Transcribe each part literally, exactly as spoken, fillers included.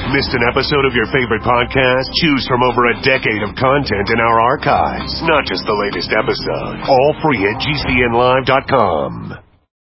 Missed an episode of your favorite podcast? Choose from over a decade of content in our archives, not just the latest episode. All free at G C N live dot com.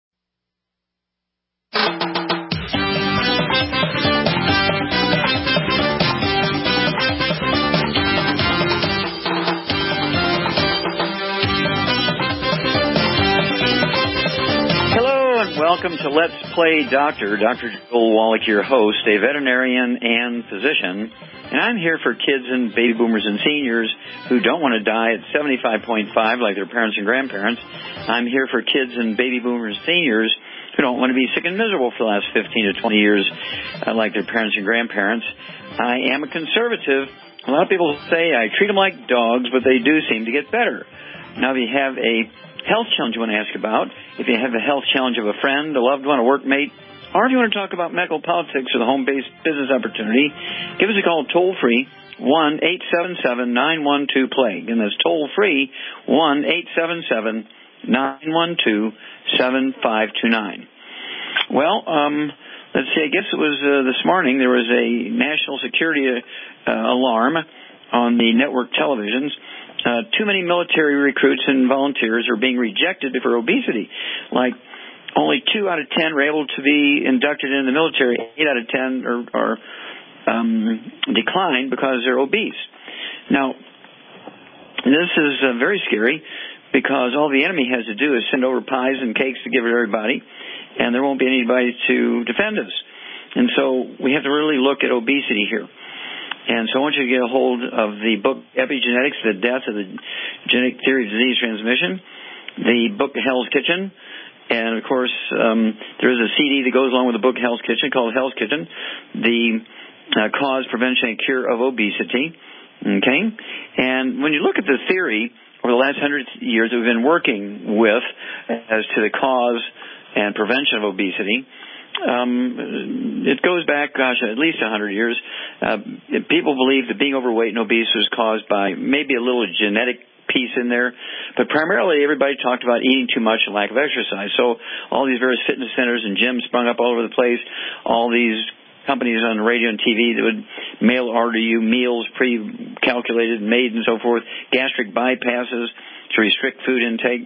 Welcome to Let's Play Doctor. Doctor Joel Wallach, your host, a veterinarian and physician. And I'm here for kids and baby boomers and seniors who don't want to die at seventy-five point five like their parents and grandparents. I'm here for kids and baby boomers and seniors who don't want to be sick and miserable for the last fifteen to twenty years uh, like their parents and grandparents. I am a conservative. A lot of people say I treat them like dogs, but they do seem to get better. Now, if you have a health challenge you want to ask about, if you have a health challenge of a friend, a loved one, a workmate, or if you want to talk about medical politics or the home-based business opportunity, give us a call toll-free, one eight seven seven, nine one two, PLAGUE. And that's toll-free, one eight seven seven, nine one two, seven five two nine. Well, um, let's see, I guess it was uh, this morning there was a national security uh, alarm on the network televisions. Uh, too many military recruits and volunteers are being rejected for obesity. Like, only two out of ten were able to be inducted into the military. Eight out of ten are, are um, declined because they're obese. Now, this is uh, very scary because all the enemy has to do is send over pies and cakes to give to everybody, and there won't be anybody to defend us. And so we have to really look at obesity here. And so I want you to get a hold of the book Epigenetics, The Death of the Genetic Theory of Disease Transmission, the book Hell's Kitchen, and, of course, um, there is a C D that goes along with the book Hell's Kitchen called Hell's Kitchen, The uh, Cause, Prevention, and Cure of Obesity. Okay? And when you look at the theory over the last hundred years that we've been working with as to the cause and prevention of obesity, Um, it goes back, gosh, at least one hundred years. Uh, people believe that being overweight and obese was caused by maybe a little genetic piece in there, but primarily everybody talked about eating too much and lack of exercise. So all these various fitness centers and gyms sprung up all over the place. All these companies on radio and T V that would mail order you meals pre-calculated, made, and so forth, gastric bypasses to restrict food intake.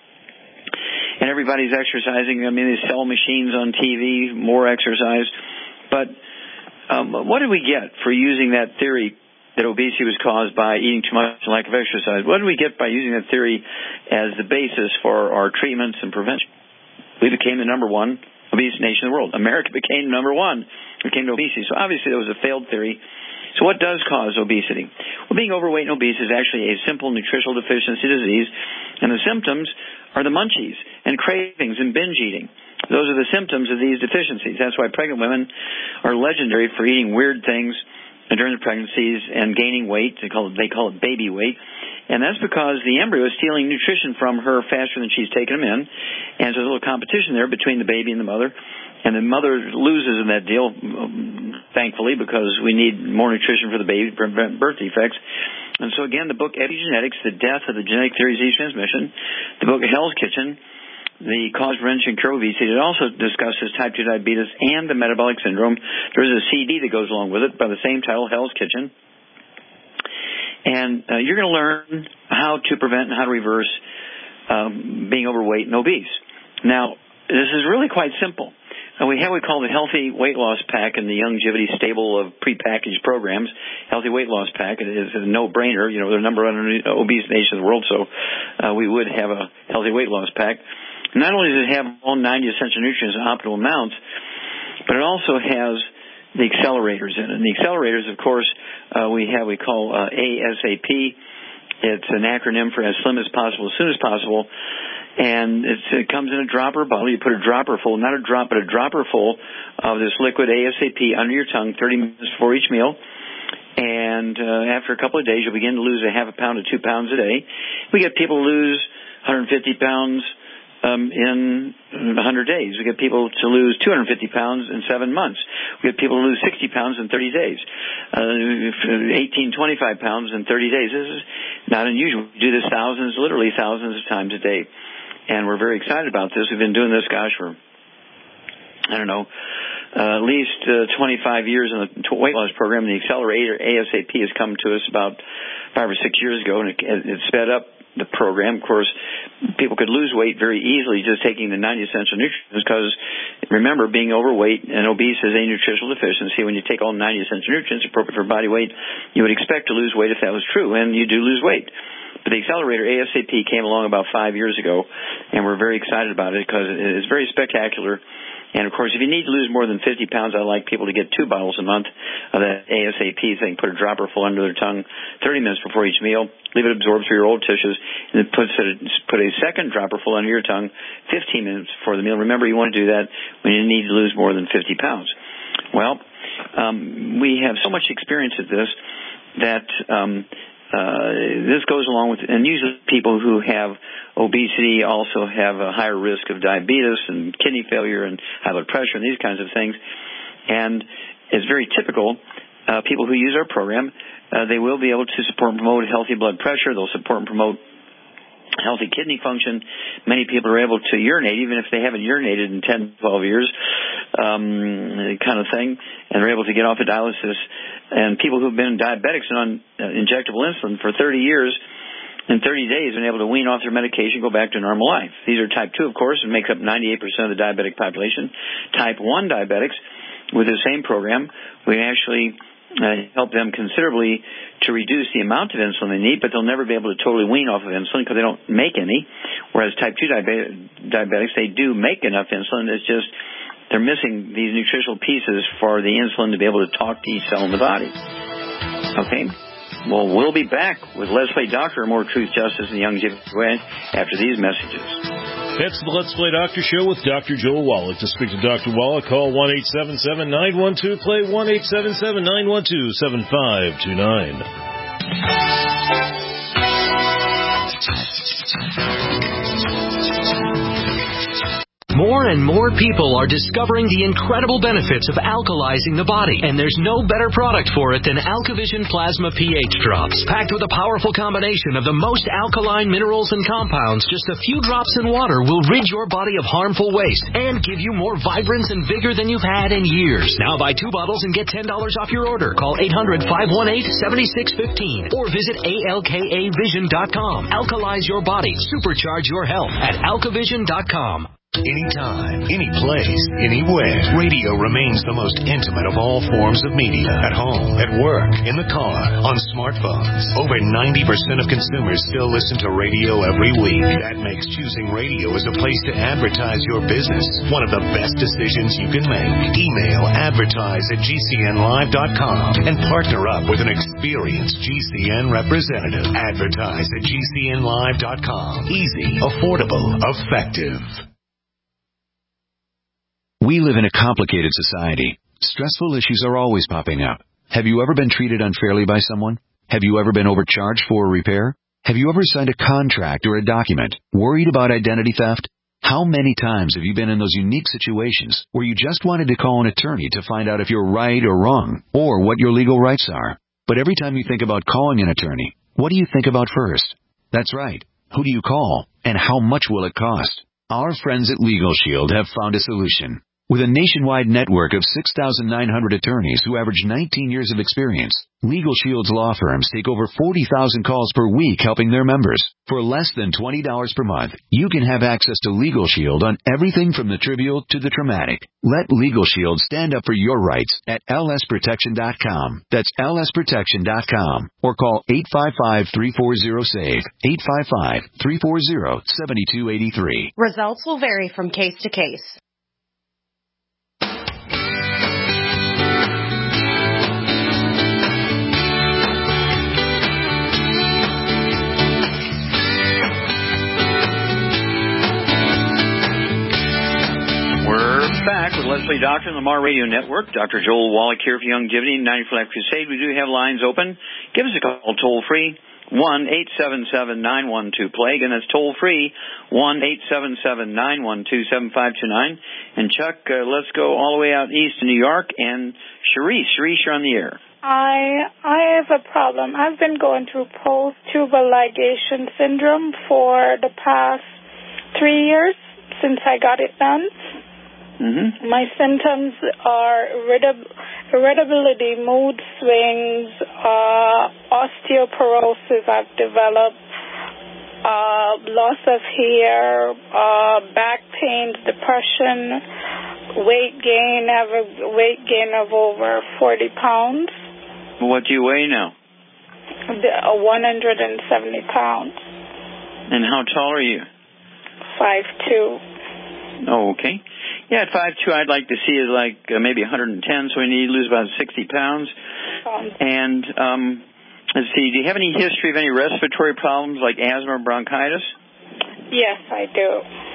And everybody's exercising. I mean, they sell machines on T V, more exercise. But um, what did we get for using that theory that obesity was caused by eating too much and lack of exercise? What did we get by using that theory as the basis for our treatments and prevention? We became the number one obese nation in the world. America became number one when it came to obesity. So obviously that was a failed theory. So what does cause obesity? Well, being overweight and obese is actually a simple nutritional deficiency disease, and the symptoms are the munchies and cravings and binge eating. Those are the symptoms of these deficiencies. That's why pregnant women are legendary for eating weird things during their pregnancies and gaining weight. They call it, they call it baby weight. And that's because the embryo is stealing nutrition from her faster than she's taking them in. And there's a little competition there between the baby and the mother. And the mother loses in that deal, thankfully, because we need more nutrition for the baby to prevent birth defects. And so, again, the book Epigenetics, The Death of the Genetic Theory of Disease Transmission, the book Hell's Kitchen, The Cause, Prevention, and Cure of Obesity. It also discusses type two diabetes and the metabolic syndrome. There is a C D that goes along with it by the same title, Hell's Kitchen. And uh, you're going to learn how to prevent and how to reverse um, being overweight and obese. Now, this is really quite simple. Uh, we have what we call the Healthy Weight Loss Pack in the Youngevity stable of prepackaged programs. Healthy Weight Loss Pack, it is a no-brainer. You know, they're the number one obese nation in the world, so uh, we would have a Healthy Weight Loss Pack. Not only does it have all ninety essential nutrients in optimal amounts, but it also has the accelerators in it. And the accelerators, of course, uh, we have we call uh, ASAP. It's an acronym for as slim as possible, as soon as possible. And it's, it comes in a dropper bottle. You put a dropper full, not a drop, but a dropper full of this liquid ASAP under your tongue, thirty minutes before each meal. And uh, after a couple of days, you'll begin to lose a half a pound to two pounds a day. We get people lose one hundred fifty pounds um, in one hundred days. We get people to lose two hundred fifty pounds in seven months. We get people to lose sixty pounds in thirty days, uh, eighteen, twenty-five pounds in thirty days. This is not unusual. We do this thousands, literally thousands of times a day. And we're very excited about this. We've been doing this, gosh, for, I don't know, uh, at least uh, twenty-five years in the weight loss program. The Accelerator ASAP has come to us about five or six years ago, and it, it sped up the program. Of course, people could lose weight very easily just taking the ninety essential nutrients because, remember, being overweight and obese is a nutritional deficiency. When you take all ninety essential nutrients appropriate for body weight, you would expect to lose weight if that was true, and you do lose weight. But the Accelerator ASAP came along about five years ago, and we're very excited about it because it is very spectacular. And, of course, if you need to lose more than fifty pounds, I like people to get two bottles a month of that ASAP thing. Put a dropper full under their tongue thirty minutes before each meal. Leave it absorb through your old tissues. And then put a, put a second dropper full under your tongue fifteen minutes before the meal. Remember, you want to do that when you need to lose more than fifty pounds. Well, um, we have so much experience at this that um, uh, this goes along with, and usually people who have obesity also have a higher risk of diabetes and kidney failure and high blood pressure and these kinds of things. And it's very typical. Uh, people who use our program, uh, they will be able to support and promote healthy blood pressure. They'll support and promote healthy kidney function. Many people are able to urinate, even if they haven't urinated in ten, twelve years, um, kind of thing, and they're able to get off of dialysis. And people who've been diabetics and on uh, injectable insulin for thirty years, in thirty days, been able to wean off their medication, go back to normal life. These are type two, of course, and makes up ninety-eight percent of the diabetic population. Type one diabetics, with the same program, we actually uh, help them considerably to reduce the amount of insulin they need, but they'll never be able to totally wean off of insulin because they don't make any. Whereas type two diabe- diabetics, they do make enough insulin. It's just they're missing these nutritional pieces for the insulin to be able to talk to each cell in the body. Okay? Well, we'll be back with Let's Play Doctor, more truth, justice, and Youngevity way after these messages. That's the Let's Play Doctor Show with Doctor Joel Wallach. To speak to Doctor Wallach, call one eight seven seven, nine one two, play, one eight seven seven, nine one two, seven five two nine. More and more people are discovering the incredible benefits of alkalizing the body, and there's no better product for it than AlkaVision Plasma pH Drops. Packed with a powerful combination of the most alkaline minerals and compounds, just a few drops in water will rid your body of harmful waste and give you more vibrance and vigor than you've had in years. Now buy two bottles and get ten dollars off your order. Call eight hundred, five one eight, seven six one five or visit A L K A vision dot com. Alkalize your body. Supercharge your health at alka vision dot com. Anytime, any place, anywhere. Radio remains the most intimate of all forms of media. At home, at work, in the car, on smartphones. Over ninety percent of consumers still listen to radio every week. That makes choosing radio as a place to advertise your business one of the best decisions you can make. Email advertise at G C N live dot com and partner up with an experienced G C N representative. Advertise at G C N live dot com. Easy, affordable, effective. We live in a complicated society. Stressful issues are always popping up. Have you ever been treated unfairly by someone? Have you ever been overcharged for a repair? Have you ever signed a contract or a document worried about identity theft? How many times have you been in those unique situations where you just wanted to call an attorney to find out if you're right or wrong, or what your legal rights are? But every time you think about calling an attorney, what do you think about first? That's right. Who do you call, and how much will it cost? Our friends at Legal Shield have found a solution. With a nationwide network of six thousand nine hundred attorneys who average nineteen years of experience, Legal Shield's law firms take over forty thousand calls per week helping their members. For less than twenty dollars per month, you can have access to Legal Shield on everything from the trivial to the traumatic. Let Legal Shield stand up for your rights at L S protection dot com. That's L S protection dot com. Or call eight five five, three four zero, S A V E, eight five five, three four zero, seven two eight three. Results will vary from case to case. Back with Let's Play Doctor on the Mar Radio Network. Doctor Joel Wallach here for Youngevity, ninety-four Life Crusade. We do have lines open. Give us a call toll free, one eight seven seven, nine one two, play. Again, that's toll free, one eight seven seven, nine one two, seven five two nine. And Chuck, uh, let's go all the way out east to New York. And Sharice, Sharice, you're on the air. I I have a problem. I've been going through post-tubal ligation syndrome for the past three years since I got it done. Mm-hmm. My symptoms are irritab- irritability, mood swings, uh, osteoporosis I've developed, uh, loss of hair, uh, back pain, depression, weight gain. I have a weight gain of over forty pounds. What do you weigh now? The, uh, one hundred seventy pounds. And how tall are you? five two. Oh, okay. Yeah, at five two, I'd like to see is like uh, maybe one hundred ten, so we need to lose about sixty pounds. Um, And um, let's see, do you have any history of any respiratory problems like asthma or bronchitis? yes, I do.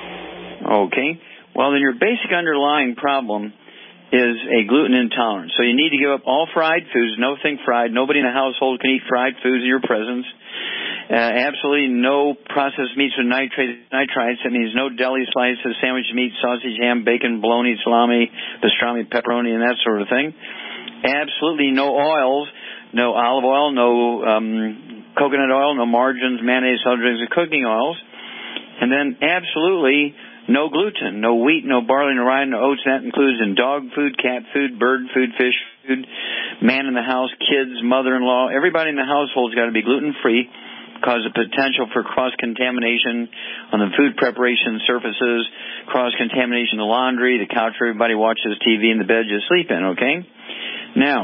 Okay. Well, then your basic underlying problem is a gluten intolerance. So you need to give up all fried foods, nothing fried. Nobody in the household can eat fried foods in your presence. Uh, absolutely no processed meats with nitrates, nitrites. That means no deli slices, sandwich meat, sausage, ham, bacon, bologna, salami, pastrami, pepperoni, and that sort of thing. Absolutely no oils, no olive oil, no um, coconut oil, no margarines, mayonnaise, soda drinks, and cooking oils. And then absolutely no gluten, no wheat, no barley, no rye, no oats. That includes in dog food, cat food, bird food, fish food, man in the house, kids, mother-in-law. Everybody in the household's got to be gluten-free, cause a potential for cross-contamination on the food preparation surfaces, cross-contamination in the laundry, the couch where everybody watches T V, and the bed you sleep in, okay? Now,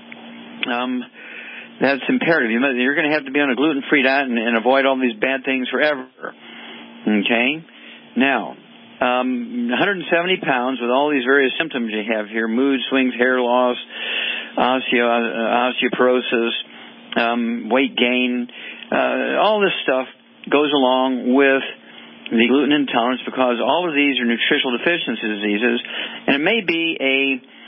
um, that's imperative. You're going to have to be on a gluten-free diet and, and avoid all these bad things forever, okay? Now, um, one hundred seventy pounds with all these various symptoms you have here, mood swings, hair loss, osteo, uh, osteoporosis, um, weight gain, uh, all this stuff goes along with the gluten intolerance because all of these are nutritional deficiency diseases, and it may be a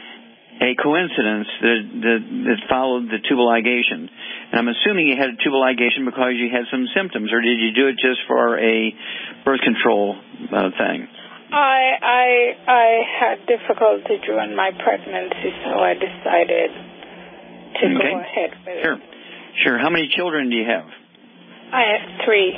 a coincidence that, that, that followed the tubal ligation. And I'm assuming you had a tubal ligation because you had some symptoms, or did you do it just for a birth control uh, thing? I I I had difficulty during my pregnancy, so I decided to okay. go ahead with sure. it. Sure. How many children do you have? I have three.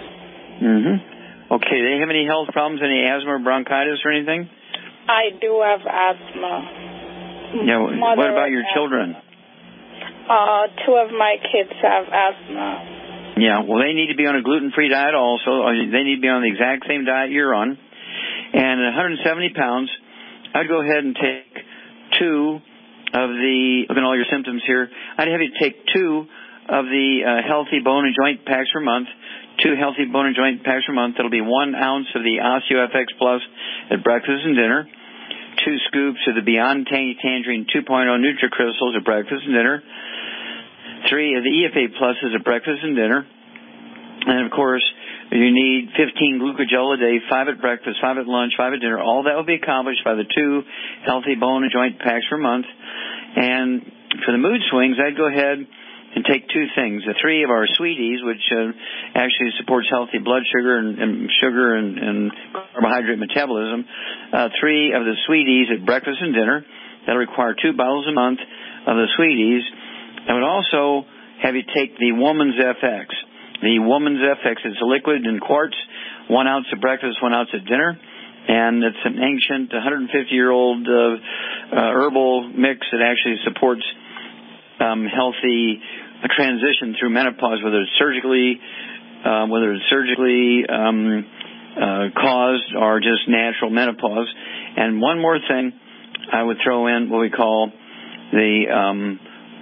Mm-hmm. Okay. Do they have any health problems, any asthma or bronchitis or anything? I do have asthma. Yeah. Mother what about your asthma. children? Uh, two of my kids have asthma. Yeah. Well, they need to be on a gluten-free diet also. They need to be on the exact same diet you're on. And at one hundred seventy pounds, I'd go ahead and take two of the, looking at all your symptoms here, I'd have you take two of the uh, healthy bone and joint packs per month, two healthy bone and joint packs per month. That'll be one ounce of the OsteoFX Plus at breakfast and dinner, two scoops of the Beyond Tangy Tangerine two point oh NutriCrystals at breakfast and dinner, three of the E F A Pluses at breakfast and dinner, and, of course, you need fifteen glucogel a day, five at breakfast, five at lunch, five at dinner. All that will be accomplished by the two healthy bone and joint packs per month. And for the mood swings, I'd go ahead and take two things. The three of our sweeties, which uh, actually supports healthy blood sugar and, and sugar and, and carbohydrate metabolism. Uh, three of the sweeties at breakfast and dinner. That'll require two bottles a month of the sweeties. I would also have you take the Woman's F X. The Woman's F X is a liquid in quarts, one ounce at breakfast, one ounce at dinner. And it's an ancient one hundred fifty-year-old uh, uh, herbal mix that actually supports um, healthy transition through menopause, whether it's surgically, uh, whether it's surgically um, uh, caused or just natural menopause. And one more thing, I would throw in what we call the um,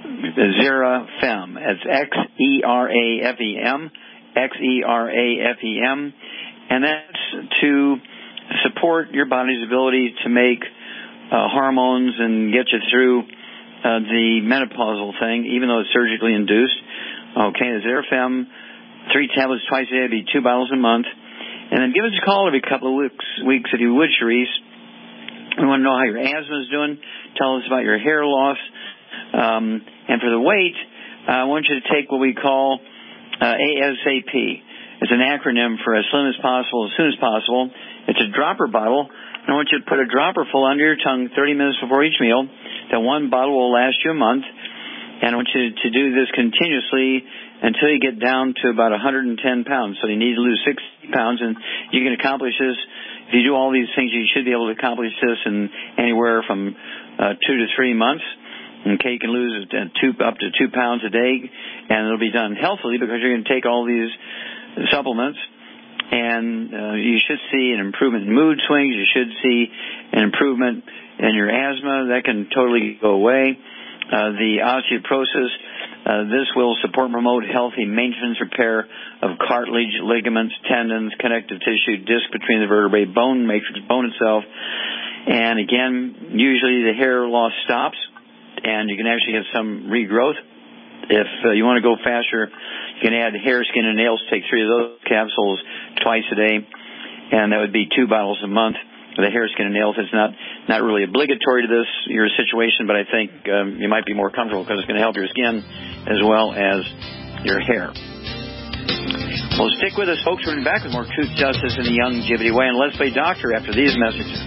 Xerafem. It's X E R A F E M, X E R A F E M, and that's to support your body's ability to make uh, hormones and get you through uh, the menopausal thing, even though it's surgically induced. Okay, the Xerafem, three tablets twice a day, would be two bottles a month. And then give us a call every couple of weeks, weeks if you would, Cherise. We want to know how your asthma is doing. Tell us about your hair loss. Um, and for the weight, uh, I want you to take what we call uh, ASAP. It's an acronym for as slim as possible, as soon as possible. It's a dropper bottle, and I want you to put a dropper full under your tongue thirty minutes before each meal. That one bottle will last you a month, and I want you to do this continuously until you get down to about one hundred ten pounds. So you need to lose sixty pounds, and you can accomplish this if you do all these things, you should be able to accomplish this in anywhere from uh, two to three months. Okay, you can lose two, up to two pounds a day, and it'll be done healthily because you're going to take all these supplements. And uh, you should see an improvement in mood swings. You should see an improvement in your asthma. That can totally go away. Uh, the osteoporosis, uh, this will support and promote healthy maintenance repair of cartilage, ligaments, tendons, connective tissue, disc between the vertebrae, bone matrix, bone itself. And again, usually the hair loss stops, and you can actually get some regrowth. If uh, you want to go faster, you can add hair, skin, and nails. Take three of those capsules twice a day, and that would be two bottles a month. The hair, skin, and nails is not, not really obligatory to this, your situation, but I think um, you might be more comfortable because it's going to help your skin as well as your hair. Well, stick with us, folks. We're back with more Truth, Justice, and the Youngevity Way. And let's play doctor after these messages.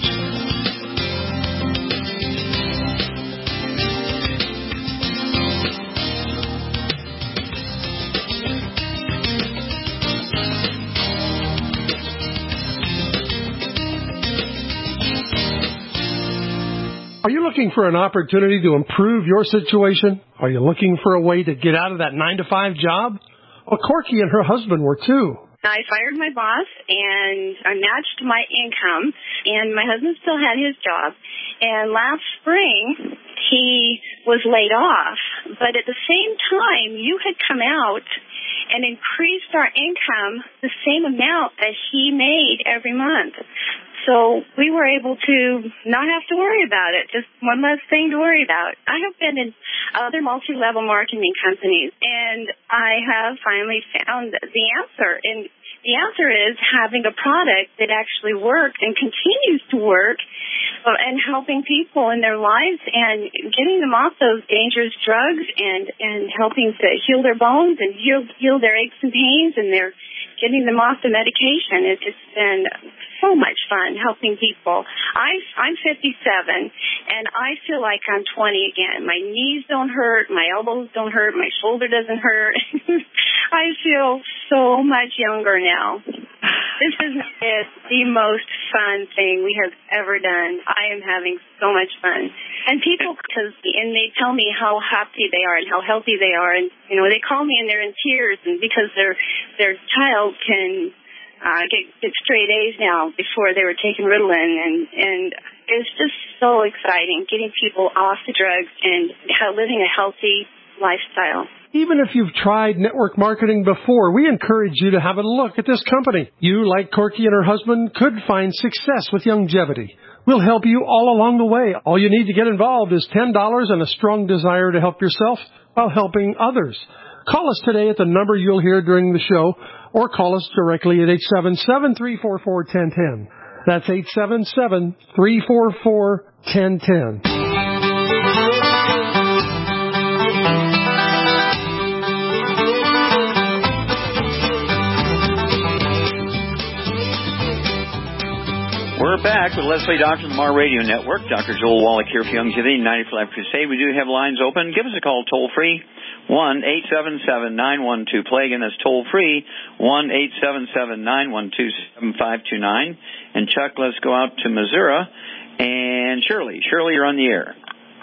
Are you looking for an opportunity to improve your situation? Are you looking for a way to get out of that nine to five job? Well, Corky and her husband were too. I fired my boss, and I matched my income, and my husband still had his job. And last spring, he was laid off. But at the same time, you had come out and increased our income the same amount that he made every month. So we were able to not have to worry about it, just one less thing to worry about. I have been in other multi-level marketing companies, and I have finally found the answer. And the answer is having a product that actually works and continues to work uh, and helping people in their lives and getting them off those dangerous drugs and, and helping to heal their bones and heal, heal their aches and pains, and they're getting them off the medication. It, it's been so much fun helping people. I, I'm fifty-seven, and I feel like I'm twenty again. My knees don't hurt. My elbows don't hurt. My shoulder doesn't hurt. I feel so much younger now. This is, is the most fun thing we have ever done. I am having so much fun. And people, cause, and they tell me how happy they are and how healthy they are. And, you know, they call me and they're in tears, and because their their child can uh, get, get straight A's now before they were taking Ritalin. And, and it's just so exciting getting people off the drugs and how, living a healthy lifestyle. Even if you've tried network marketing before, we encourage you to have a look at this company. You, like Corky and her husband, could find success with Youngevity. We'll help you all along the way. All you need to get involved is ten dollars and a strong desire to help yourself while helping others. Call us today at the number you'll hear during the show, or call us directly at eight seven seven, three four four, one zero one zero. That's eight seven seven, three four four, one zero one zero. We're back with Let's Play Doctor on the Mar Radio Network. Doctor Joel Wallach here for Youngevity, ninety for Life Crusade. We do have lines open. Give us a call toll-free, one eight seven seven, nine one two, play. Again, that's toll-free, one eight seven seven, nine one two, seven five two nine. And Chuck, let's go out to Missouri. And Shirley. Shirley, you're on the air.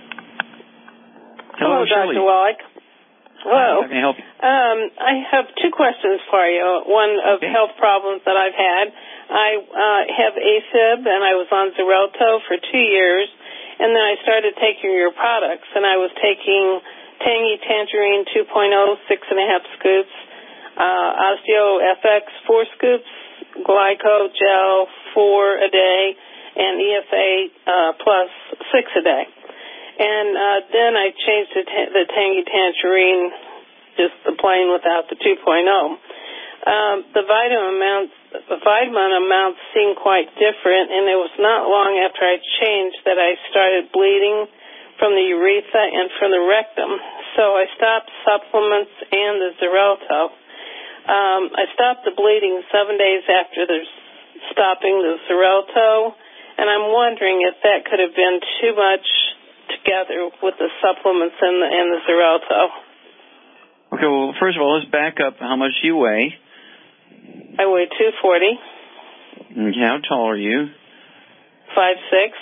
Hello, Hello Shirley. Doctor Wallach. Hello. How can I help you? Um, I have two questions for you. One of okay. health problems that I've had. I uh, have AFib, and I was on Xarelto for two years, and then I started taking your products, and I was taking Tangy Tangerine two point oh, six and a half scoops, uh, Osteo F X, four scoops, Glyco Gel, four a day, and E F A uh, Plus, six a day. And uh, then I changed the, ta- the Tangy Tangerine, just the plain without the two point oh. Um, the vitamin amounts, the vitamin amounts seemed quite different, and it was not long after I changed that I started bleeding from the urethra and from the rectum. So I stopped supplements and the Xarelto. Um, I stopped the bleeding seven days after the stopping the Xarelto, and I'm wondering if that could have been too much together with the supplements and the, and the Xarelto. Okay, well, first of all, let's back up. How much do you weigh? I weigh two forty. Okay, how tall are you? five six.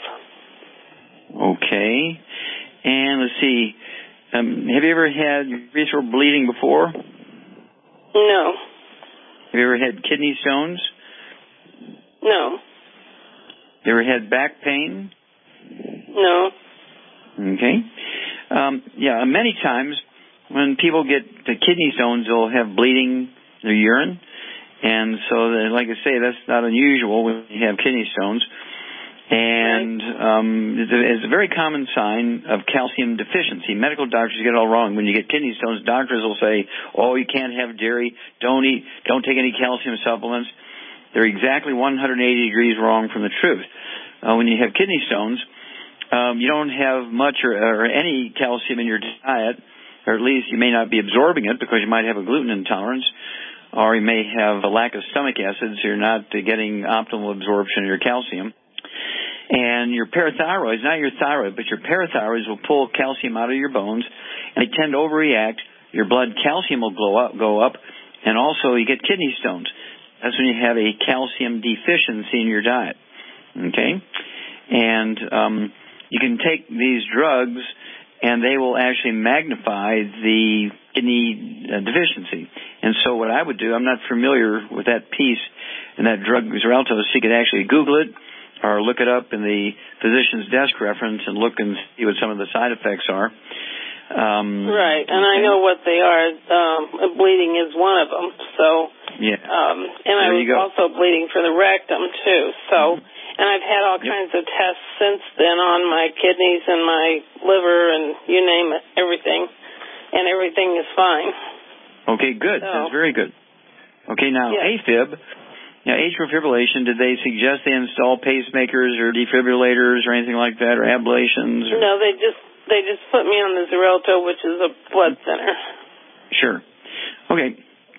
Okay. And let's see. Um, have you ever had urethral bleeding before? No. Have you ever had kidney stones? No. You ever had back pain? No. Okay. Um, yeah, many times when people get the kidney stones, they'll have bleeding in their urine. And so, the, like I say, that's not unusual when you have kidney stones. And um, it's, a, it's a very common sign of calcium deficiency. Medical doctors get it all wrong. When you get kidney stones, doctors will say, "Oh, you can't have dairy. Don't eat. Don't take any calcium supplements." They're exactly one hundred eighty degrees wrong from the truth. Uh, when you have kidney stones, um, you don't have much or, or any calcium in your diet, or at least you may not be absorbing it because you might have a gluten intolerance, or you may have a lack of stomach acid, so you're not uh, getting optimal absorption of your calcium. And your parathyroids, not your thyroid, but your parathyroids will pull calcium out of your bones, and they tend to overreact. Your blood calcium will go up, go up, and also you get kidney stones. That's when you have a calcium deficiency in your diet. Okay? And um, you can take these drugs, and they will actually magnify the kidney uh, deficiency. And so what I would do, I'm not familiar with that piece and that drug, Xarelto, so you could actually Google it, or look it up in the physician's desk reference and look and see what some of the side effects are. Um, right, and I know what they are. Um, bleeding is one of them. So, yeah. Um, and there I was also bleeding for the rectum too. So, mm-hmm. and I've had all yep. kinds of tests since then on my kidneys and my liver and you name it, everything, and everything is fine. Okay, good. So, that's very good. Okay, now yeah. AFib. Now, atrial fibrillation, did they suggest they install pacemakers or defibrillators or anything like that, or ablations? Or? No, they just they just put me on the Xarelto, which is a blood thinner. Sure. Okay.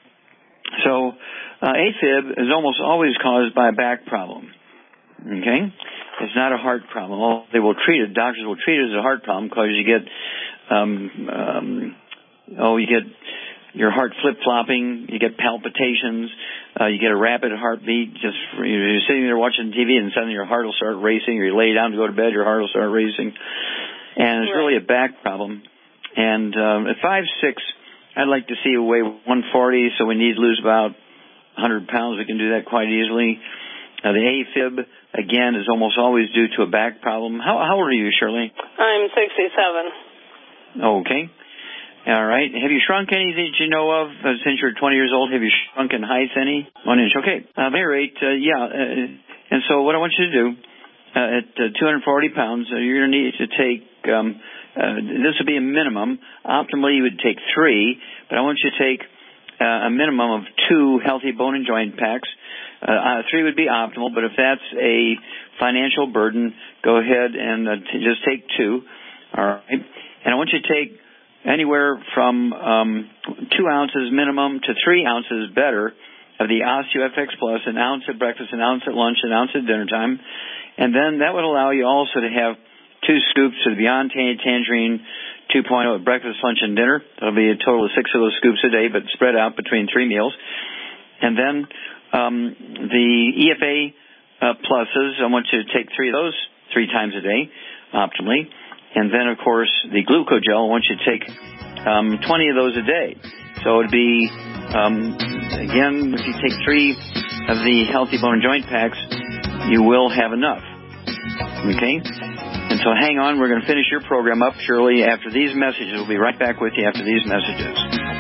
So, uh, AFib is almost always caused by a back problem. Okay? It's not a heart problem. Well, they will treat it, doctors will treat it as a heart problem because you get, um, um, oh, you get your heart flip-flopping, you get palpitations, uh, you get a rapid heartbeat, just for, you're sitting there watching T V and suddenly your heart will start racing, or you lay down to go to bed, your heart will start racing. And it's right. really a back problem. And um, at five six, I'd like to see a weigh one forty, so we need to lose about one hundred pounds. We can do that quite easily. Uh, the AFib, again, is almost always due to a back problem. How, how old are you, Shirley? I'm sixty-seven. Okay. All right. Have you shrunk any that you know of uh, since you're twenty years old? Have you shrunk in height any? One inch. Okay. Uh, very right. Uh, yeah. Uh, and so what I want you to do, uh, at uh, two hundred forty pounds, uh, you're going to need to take, um, uh, this would be a minimum. Optimally, you would take three, but I want you to take uh, a minimum of two healthy bone and joint packs. Uh, uh, three would be optimal, but if that's a financial burden, go ahead and uh, t- just take two. All right. And I want you to take anywhere from um, two ounces minimum to three ounces better of the OsteoFX Plus, an ounce at breakfast, an ounce at lunch, an ounce at dinner time. And then that would allow you also to have two scoops of the Beyond Tangerine two point oh at breakfast, lunch, and dinner. That'll be a total of six of those scoops a day, but spread out between three meals. And then um, the E F A uh, Pluses, I want you to take three of those three times a day, optimally. And then, of course, the Glucogel, I want you to take um, twenty of those a day. So it would be, um, again, if you take three of the Healthy Bone and Joint Packs, you will have enough. Okay? And so hang on. We're going to finish your program up, Shirley, after these messages. We'll be right back with you after these messages.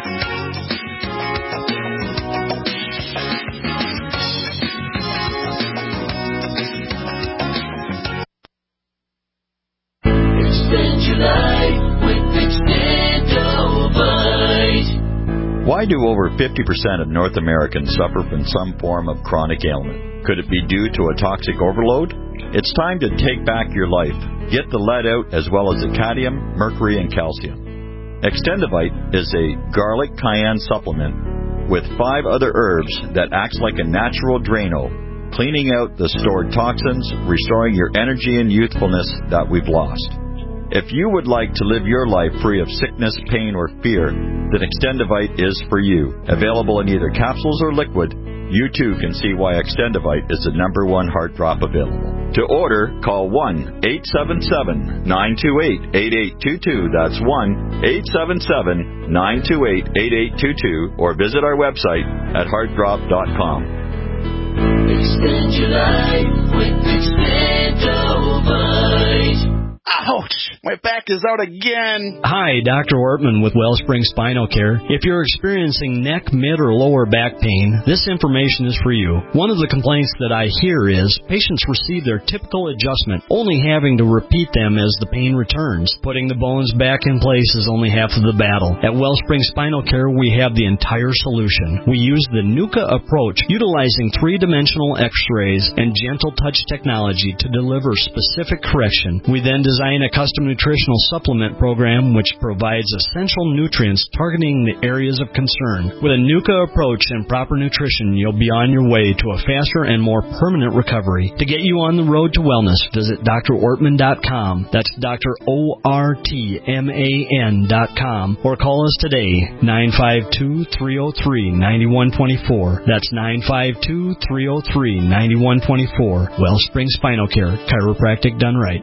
Why do over fifty percent of North Americans suffer from some form of chronic ailment? Could it be due to a toxic overload? It's time to take back your life. Get the lead out as well as the cadmium, mercury, and calcium. Extendivite is a garlic cayenne supplement with five other herbs that acts like a natural Drano, cleaning out the stored toxins, restoring your energy and youthfulness that we've lost. If you would like to live your life free of sickness, pain, or fear, then Extendivite is for you. Available in either capsules or liquid, you too can see why Extendivite is the number one heart drop available. To order, call one eight seven seven, nine two eight, eight eight two two. That's one eight seven seven, nine two eight, eight eight two two, or visit our website at heart drop dot com. Extend your life with Extendivite. Ouch! My back is out again. Hi, Doctor Ortman with Wellspring Spinal Care. If you're experiencing neck, mid, or lower back pain, this information is for you. One of the complaints that I hear is patients receive their typical adjustment, only having to repeat them as the pain returns. Putting the bones back in place is only half of the battle. At Wellspring Spinal Care, we have the entire solution. We use the NUCA approach, utilizing three-dimensional x-rays and gentle touch technology to deliver specific correction. We then design a custom nutritional supplement program which provides essential nutrients targeting the areas of concern. With a NUCA approach and proper nutrition, you'll be on your way to a faster and more permanent recovery. To get you on the road to wellness, visit D R ortman dot com. That's Doctor O R T M A N dot com. Or call us today, nine five two, three oh three, nine one two four. That's nine five two, three oh three, nine one two four. Wellspring Spinal Care, chiropractic done right.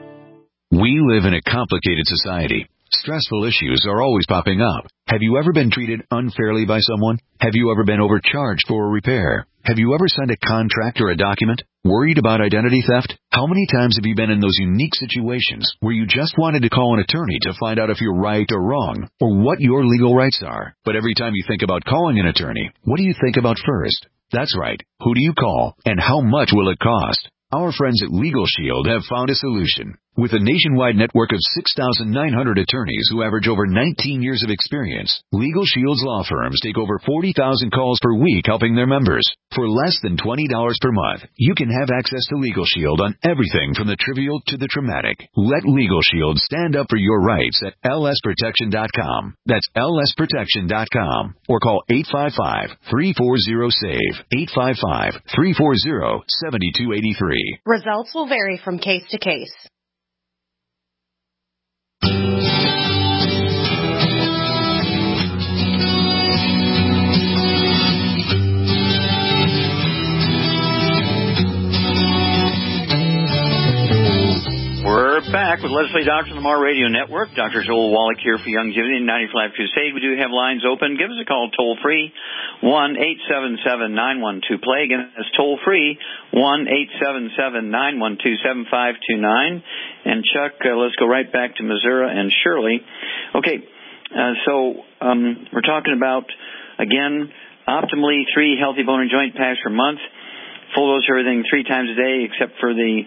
We live in a complicated society. Stressful issues are always popping up. Have you ever been treated unfairly by someone? Have you ever been overcharged for a repair? Have you ever signed a contract or a document? Worried about identity theft? How many times have you been in those unique situations where you just wanted to call an attorney to find out if you're right or wrong, or what your legal rights are? But every time you think about calling an attorney, what do you think about first? That's right. Who do you call, and how much will it cost? Our friends at Legal Shield have found a solution. With a nationwide network of six thousand nine hundred attorneys who average over nineteen years of experience, Legal Shield's law firms take over forty thousand calls per week helping their members. For less than twenty dollars per month, you can have access to Legal Shield on everything from the trivial to the traumatic. Let Legal Shield stand up for your rights at L S protection dot com. That's L S protection dot com. Or call eight five five, three four zero, SAVE, eight five five, three four zero, seven two eight three. Results will vary from case to case. We're back with Leslie Doctor on the Mar Radio Network. Doctor Joel Wallach here for Youngevity and ninety-five Life Crusade. We do have lines open. Give us a call toll free, one eight seven seven, nine one two, play. Again, that's toll free, one eight seven seven, nine one two, seven five two nine. And Chuck, uh, let's go right back to Missouri and Shirley. Okay, uh, so um, we're talking about, again, optimally three healthy bone and joint packs per month. Full dose everything three times a day, except for the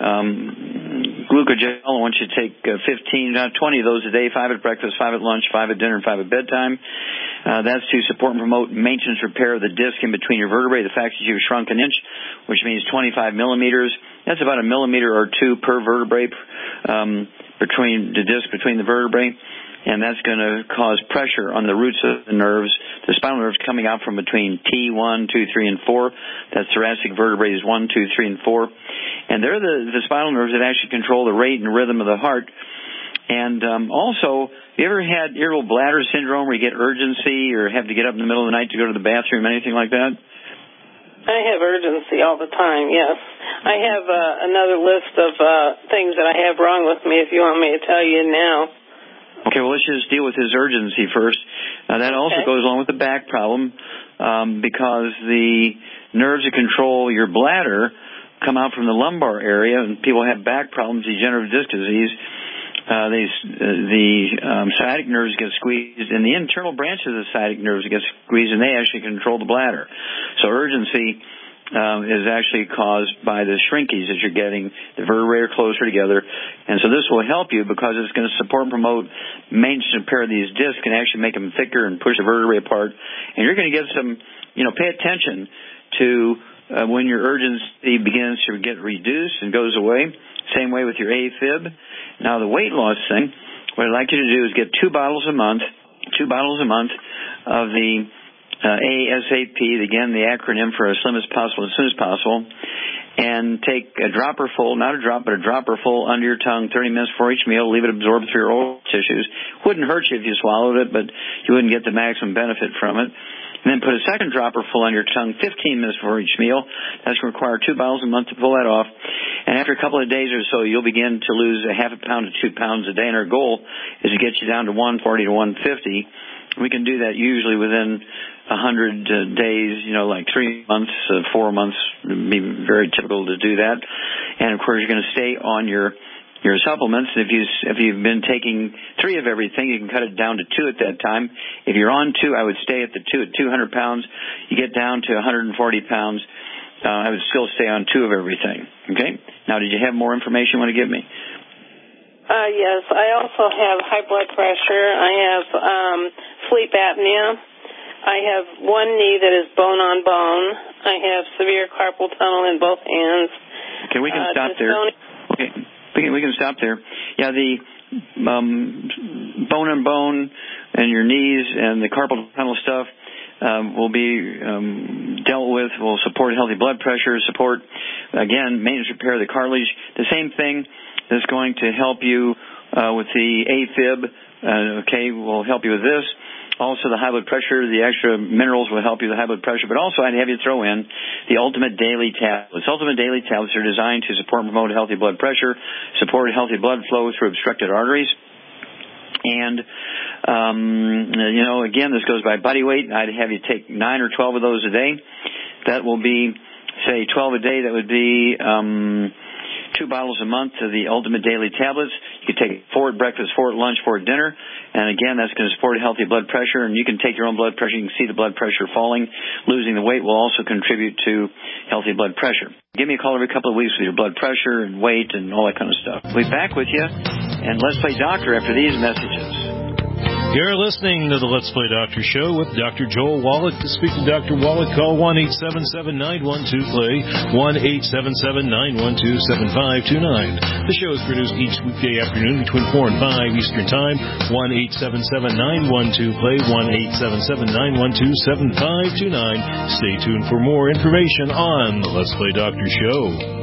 um, glucogel. I want you to take uh, fifteen, uh, twenty of those a day, five at breakfast, five at lunch, five at dinner, and five at bedtime. Uh, that's to support and promote maintenance repair of the disc in between your vertebrae. The fact that you've shrunk an inch, which means twenty-five millimeters, that's about a millimeter or two per vertebrae um, between the disc between the vertebrae. And that's going to cause pressure on the roots of the nerves, the spinal nerves coming out from between T one, two, three, and four. That's thoracic vertebrae is one, two, three, and four. And they're the, the spinal nerves that actually control the rate and rhythm of the heart. And um, also, you ever had irritable bladder syndrome where you get urgency or have to get up in the middle of the night to go to the bathroom, anything like that? I have urgency all the time, yes. I have uh, another list of uh, things that I have wrong with me if you want me to tell you now. Okay, well, let's just deal with his urgency first. Uh, that also okay. goes along with the back problem um, because the nerves that control your bladder come out from the lumbar area, and people have back problems, degenerative disc disease. Uh, they, uh, the um, sciatic nerves get squeezed, and the internal branches of the sciatic nerves get squeezed, and they actually control the bladder. So urgency Um, is actually caused by the shrinkage that you're getting. The vertebrae are closer together. And so this will help you because it's going to support and promote maintenance repair of these discs and actually make them thicker and push the vertebrae apart. And you're going to get some, you know, pay attention to uh, when your urgency begins to get reduced and goes away. Same way with your AFib. Now, the weight loss thing, what I'd like you to do is get two bottles a month, two bottles a month of the Uh, ASAP, again, the acronym for as slim as possible, as soon as possible. and take a dropper full, not a drop, but a dropper full under your tongue thirty minutes before each meal. Leave it absorb through your oral tissues. Wouldn't hurt you if you swallowed it, but you wouldn't get the maximum benefit from it. And then put a second dropper full on your tongue fifteen minutes before each meal. That's going to require two bottles a month to pull that off. And after a couple of days or so, you'll begin to lose a half a pound to two pounds a day. And our goal is to get you down to one forty to one fifty. We can do that usually within one hundred uh, days, you know, like three months, uh, four months. It would be very typical to do that. And, of course, you're going to stay on your your supplements. If you if you've been taking three of everything, you can cut it down to two at that time. If you're on two, I would stay at the two at two hundred pounds. You get down to one hundred forty pounds, uh, I would still stay on two of everything. Okay. Now, did you have more information you want to give me? Uh, yes, I also have high blood pressure. I have um, sleep apnea. I have one knee that is bone on bone. I have severe carpal tunnel in both hands. Okay, we can uh, stop there. Okay. We can, we can stop there. Yeah, the um, bone on bone and your knees and the carpal tunnel stuff um, will be um, dealt with, will support healthy blood pressure, support, again, maintenance repair of the cartilage. The same thing that's going to help you uh, with the AFib, uh, okay, will help you with this. Also, the high blood pressure, the extra minerals will help you with the high blood pressure. But also, I'd have you throw in the Ultimate Daily Tablets. Ultimate Daily Tablets are designed to support and promote healthy blood pressure, support healthy blood flow through obstructed arteries. And, um, you know, again, this goes by body weight. I'd have you take nine or twelve of those a day. That will be, say, twelve a day. That would be um, two bottles a month of the Ultimate Daily Tablets. You could take four at breakfast, four at lunch, four at dinner. And again, that's going to support healthy blood pressure. And you can take your own blood pressure. You can see the blood pressure falling. Losing the weight will also contribute to healthy blood pressure. Give me a call every couple of weeks with your blood pressure and weight and all that kind of stuff. We'll be back with you. And Let's Play Doctor after these messages. You're listening to the Let's Play Doctor Show with Doctor Joel Wallach. To speak to Doctor Wallach, call one eight seven seven, nine one two, play, one eight seven seven, nine one two, seven five two nine. The show is produced each weekday afternoon between four and five Eastern Time, one eight seven seven, nine one two, play, one eight seven seven, nine one two, seven five two nine. Stay tuned for more information on the Let's Play Doctor Show.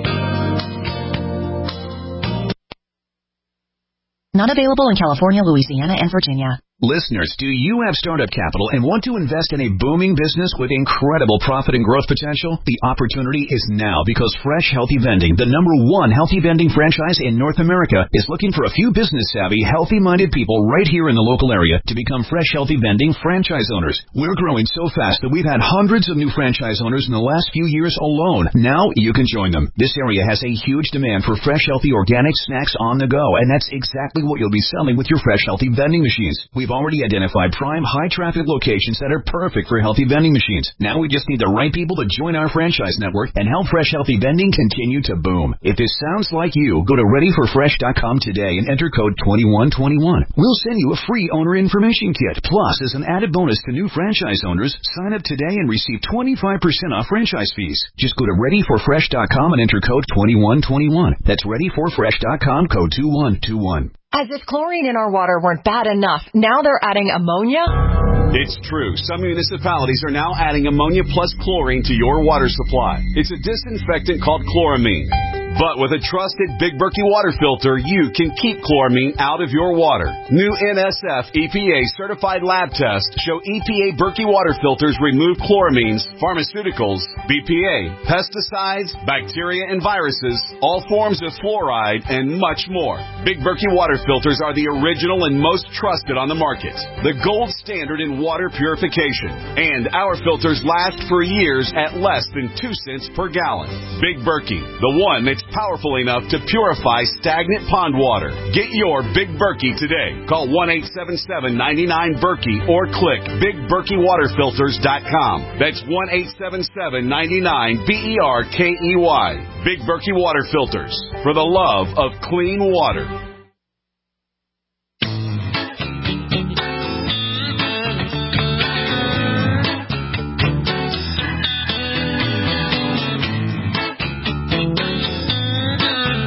Not available in California, Louisiana, and Virginia. Listeners, do you have startup capital and want to invest in a booming business with incredible profit and growth potential? The opportunity is now because Fresh Healthy Vending, the number one healthy vending franchise in North America, is looking for a few business-savvy, healthy-minded people right here in the local area to become Fresh Healthy Vending franchise owners. We're growing so fast that we've had hundreds of new franchise owners in the last few years alone. Now you can join them. This area has a huge demand for fresh, healthy, organic snacks on the go, and that's exactly what you'll be selling with your Fresh Healthy Vending machines. We've already identified prime high-traffic locations that are perfect for healthy vending machines. Now we just need the right people to join our franchise network and help Fresh Healthy Vending continue to boom. If this sounds like you, go to ready for fresh dot com today and enter code twenty-one twenty-one. We'll send you a free owner information kit. Plus, as an added bonus to new franchise owners, sign up today and receive twenty-five percent off franchise fees. Just go to ready for fresh dot com and enter code twenty-one twenty-one. That's ready for fresh dot com, code two one two one. As if chlorine in our water weren't bad enough, now they're adding ammonia? It's true. Some municipalities are now adding ammonia plus chlorine to your water supply. It's a disinfectant called chloramine. But with a trusted Big Berkey water filter, you can keep chloramine out of your water. New N S F E P A certified lab tests show E P A Berkey water filters remove chloramines, pharmaceuticals, B P A, pesticides, bacteria and viruses, all forms of fluoride, and much more. Big Berkey water filters are the original and most trusted on the market. The gold standard in water purification. And our filters last for years at less than two cents per gallon. Big Berkey, the one that's powerful enough to purify stagnant pond water. Get your Big Berkey today. Call one eight seven seven, nine nine, Berkey or click big berkey water filters dot com. That's one eight seven seven, nine nine, B E R K E Y. Big Berkey Water Filters, for the love of clean water.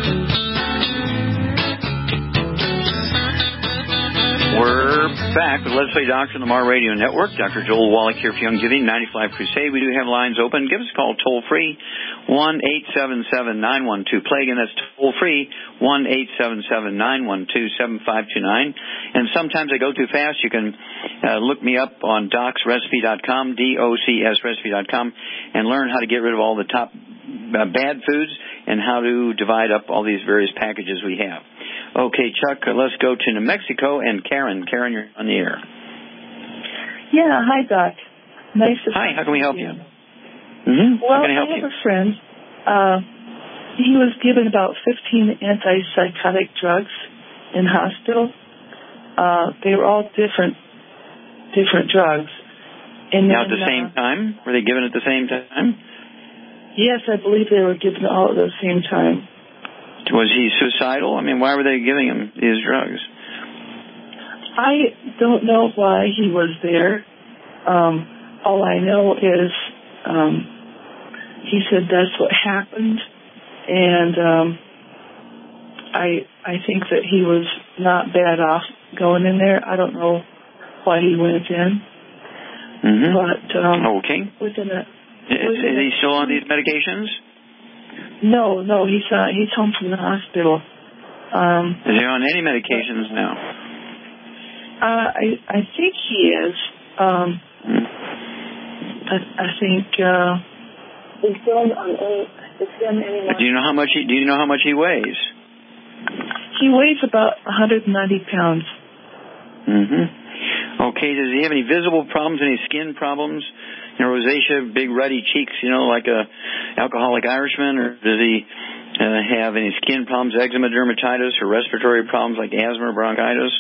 Back with Let's Play Doctor on the Mar Radio Network. Doctor Joel Wallach here for Young Giving, ninety-five Crusade. We do have lines open. Give us a call toll-free, one eight seven seven, nine one two, play. Again, that's toll-free, one eight seven seven, nine one two, seven five two nine. And sometimes I go too fast. You can uh, look me up on docs recipe dot com, D O C S recipe dot com, and learn how to get rid of all the top uh, bad foods and how to divide up all these various packages we have. Okay, Chuck, let's go to New Mexico and Karen. Karen, you're on the air. Yeah, hi, Doc. Nice to Hi, how can we help you? you? Mm-hmm. Well, how can I help I have you? a friend. Uh, he was given about fifteen antipsychotic drugs in hospital. Uh, they were all different, different drugs. And now, then, at the same uh, time? Were they given at the same time? Yes, I believe they were given all at the same time. Was he suicidal? I mean, why were they giving him these drugs? I don't know why he was there. Um, all I know is um, he said that's what happened, and um, I I think that he was not bad off going in there. I don't know why he went in, mm-hmm. but um, okay. Within a, is, within is he a, still on these medications? No, no, he's uh, he's home from the hospital. Um, is he on any medications now? Uh, I I think he is. Um, mm. I, I think. Uh, he's been on any. It's been anyone. Do you know how much he? Do you know how much he weighs? He weighs about one hundred ninety pounds. Mm-hmm. Okay. Does he have any visible problems? Any skin problems? You know, rosacea, big ruddy cheeks, you know, like a alcoholic Irishman, or does he uh, have any skin problems, eczema, dermatitis, or respiratory problems like asthma or bronchitis?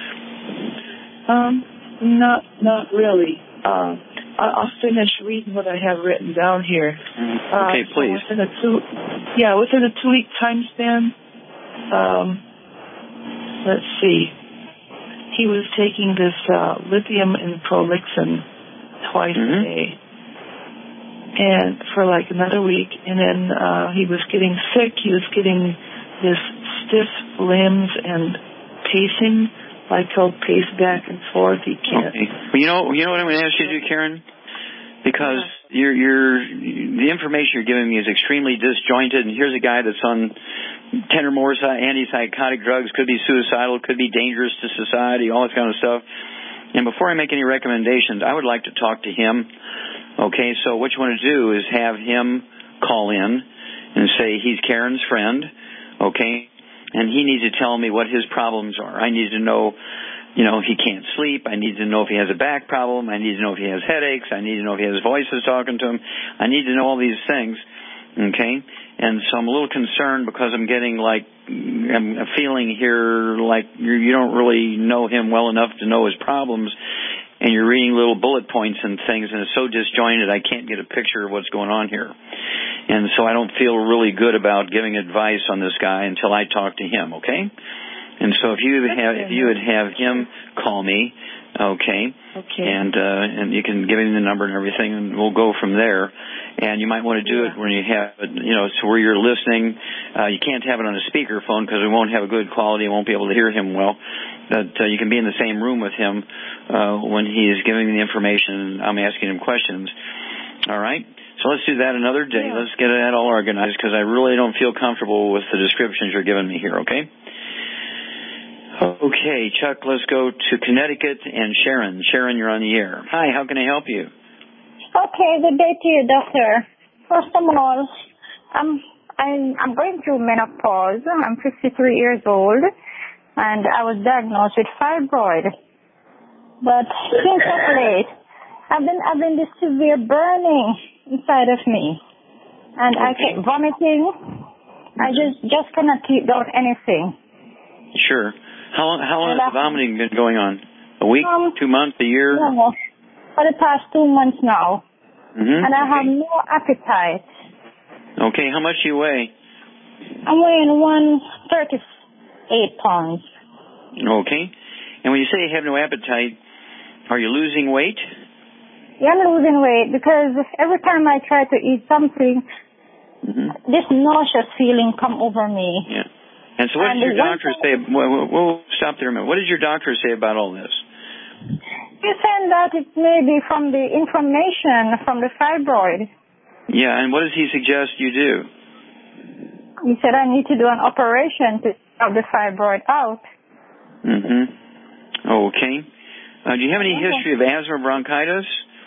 Um, not not really. Uh, I'll finish reading what I have written down here. Mm. Okay, uh, please. So within a two, yeah, within a two-week time span. Um, let's see. He was taking this uh, lithium and prolixin twice mm-hmm. a day, and for like another week, and then uh, he was getting sick. He was getting this stiff limbs and pacing, like he'll pace back and forth. He can't. Okay. Well, you know, you know what I'm going to ask you to do, Karen, because yeah. you're, you're, the information you're giving me is extremely disjointed. And here's a guy that's on ten or more antipsychotic drugs, could be suicidal, could be dangerous to society, all this kind of stuff. And before I make any recommendations, I would like to talk to him. Okay, so what you want to do is have him call in and say he's Karen's friend, okay, and he needs to tell me what his problems are. I need to know, you know, if he can't sleep. I need to know if he has a back problem. I need to know if he has headaches. I need to know if he has voices talking to him. I need to know all these things, okay? And so I'm a little concerned because I'm getting like, I'm feeling here like you're, you don't really know him well enough to know his problems, and you're reading little bullet points and things, and it's so disjointed I can't get a picture of what's going on here. And so I don't feel really good about giving advice on this guy until I talk to him, okay? And so if you would have, if you would have him call me, okay, okay, and uh, and you can give him the number and everything, and we'll go from there. And you might want to do yeah. it when you have, you know, so where you're listening. Uh, you can't have it on a speakerphone because we won't have a good quality. I won't be able to hear him well. But uh, you can be in the same room with him uh, when he is giving me the information and I'm asking him questions. All right? So let's do that another day. Yeah. Let's get that all organized because I really don't feel comfortable with the descriptions you're giving me here, okay? Okay, Chuck, let's go to Connecticut and Sharon. Sharon, you're on the air. Hi, how can I help you? Okay, good day to you, doctor. First of all, I'm, I'm, I'm going through menopause. I'm fifty-three years old, and I was diagnosed with fibroid. But since of late, I've been having this severe burning inside of me, and okay. I keep vomiting. I just, just cannot keep down anything. Sure. How long, how long has the vomiting been going on? A week, um, two months, a year? No, for the past two months now. Mm-hmm. And I okay. have no appetite. Okay, how much do you weigh? I'm weighing one hundred thirty-eight pounds. Okay. And when you say you have no appetite, are you losing weight? Yeah, I'm losing weight because every time I try to eat something, mm-hmm. this nauseous feeling come over me. Yeah. And so what and did your doctor say? We'll, we'll stop there a minute. What did your doctor say about all this? He's saying that it may be from the inflammation from the fibroid. Yeah, and what does he suggest you do? He said I need to do an operation to have the fibroid out. Mm-hmm. Okay. Uh, do you have any history of asthma or bronchitis?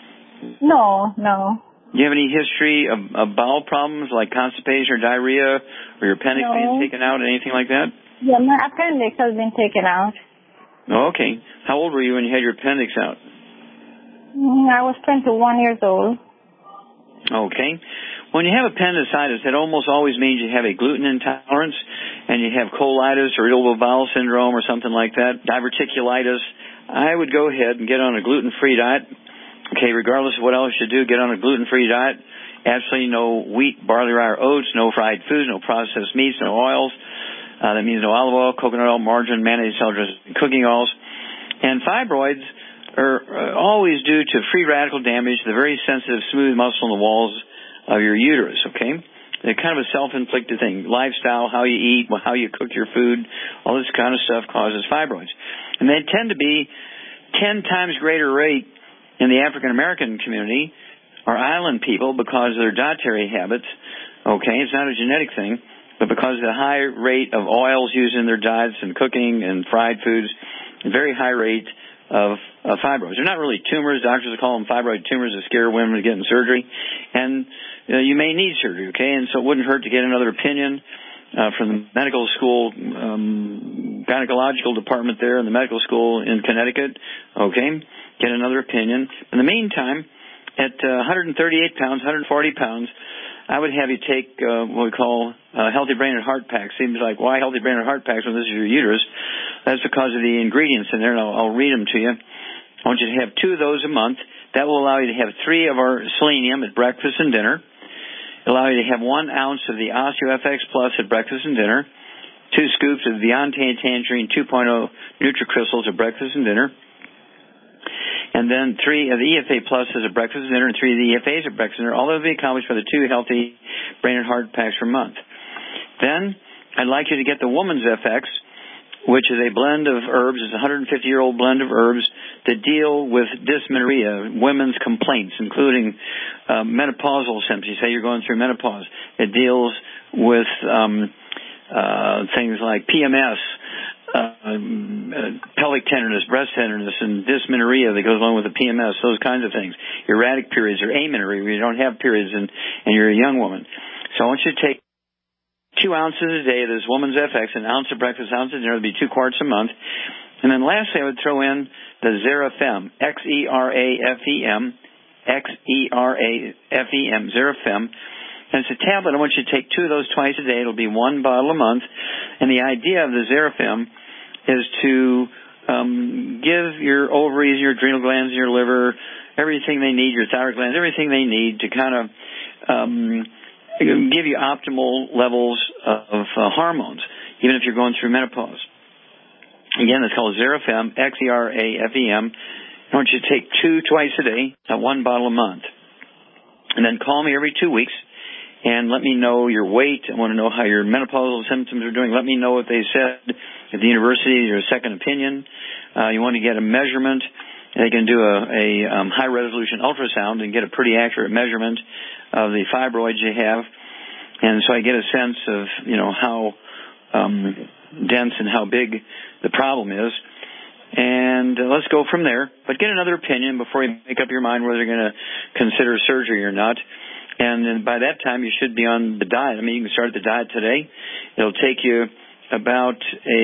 No, no. Do you have any history of, of bowel problems like constipation or diarrhea or your appendix No. being taken out, anything like that? Yeah, my appendix has been taken out. Oh, okay. How old were you when you had your appendix out? Mm, I was twenty-one years old. Okay. When you have appendicitis, it almost always means you have a gluten intolerance and you have colitis or irritable bowel syndrome or something like that, diverticulitis. I would go ahead and get on a gluten-free diet. Okay, regardless of what else you do, get on a gluten-free diet. Absolutely no wheat, barley, rye, or oats, no fried foods, no processed meats, no oils. Uh, that means no olive oil, coconut oil, margarine, mayonnaise, salad dressing, cooking oils. And fibroids are uh, always due to free radical damage to the very sensitive, smooth muscle in the walls of your uterus, okay? They're kind of a self-inflicted thing. Lifestyle, how you eat, how you cook your food, all this kind of stuff causes fibroids. And they tend to be ten times greater rate in the African-American community or island people because of their dietary habits, okay? It's not a genetic thing. But because of the high rate of oils used in their diets and cooking and fried foods, a very high rate of, of fibroids. They're not really tumors. Doctors call them fibroid tumors to scare women to get in surgery. And uh, you may need surgery, okay? And so it wouldn't hurt to get another opinion uh, from the medical school, um, gynecological department there in the medical school in Connecticut, okay? Get another opinion. In the meantime, at uh, one hundred thirty-eight pounds, one hundred forty pounds, I would have you take uh, what we call uh, Healthy Brain and Heart Packs. Seems like, why Healthy Brain and Heart Packs when this is your uterus? That's because of the ingredients in there, and I'll, I'll read them to you. I want you to have two of those a month. That will allow you to have three of our selenium at breakfast and dinner. It'll allow you to have one ounce of the OsteoFX Plus at breakfast and dinner, two scoops of the Beyonce Tangerine two point oh NutriCrystals at breakfast and dinner, and then three of the E F A Pluses at breakfast and dinner, and three of the E F As at breakfast and dinner. All that will be accomplished by the two Healthy Brain and Heart Packs per month. Then I'd like you to get the Woman's F X, which is a blend of herbs. It's a one hundred fifty-year-old blend of herbs that deal with dysmenorrhea, women's complaints, including uh, menopausal symptoms. You say you're going through menopause. It deals with um, uh, things like P M S, Uh, uh, pelvic tenderness, breast tenderness, and dysmenorrhea that goes along with the P M S, those kinds of things. Erratic periods or amenorrhea, where you don't have periods and, and you're a young woman. So I want you to take two ounces a day of this Woman's F X, an ounce of breakfast, an ounce of dinner. It'll be two quarts a month. And then lastly, I would throw in the Xerafem, X E R A F E M, X E R A F E M, Xerafem. And it's a tablet. I want you to take two of those twice a day. It'll be one bottle a month. And the idea of the Xerafem is to um, give your ovaries, your adrenal glands, your liver, everything they need, your thyroid glands, everything they need to kind of um, give you optimal levels of uh, hormones, even if you're going through menopause. Again, it's called Xerafem, X E R A F E M. I want you to take two twice a day, at one bottle a month. And then call me every two weeks. And let me know your weight. I want to know how your menopausal symptoms are doing. Let me know what they said at the university, your second opinion. Uh, you want to get a measurement. They can do a, a um, high-resolution ultrasound and get a pretty accurate measurement of the fibroids you have. And so I get a sense of, you know, how um, dense and how big the problem is. And uh, let's go from there. But get another opinion before you make up your mind whether you're going to consider surgery or not. And then by that time, you should be on the diet. I mean, you can start the diet today. It'll take you about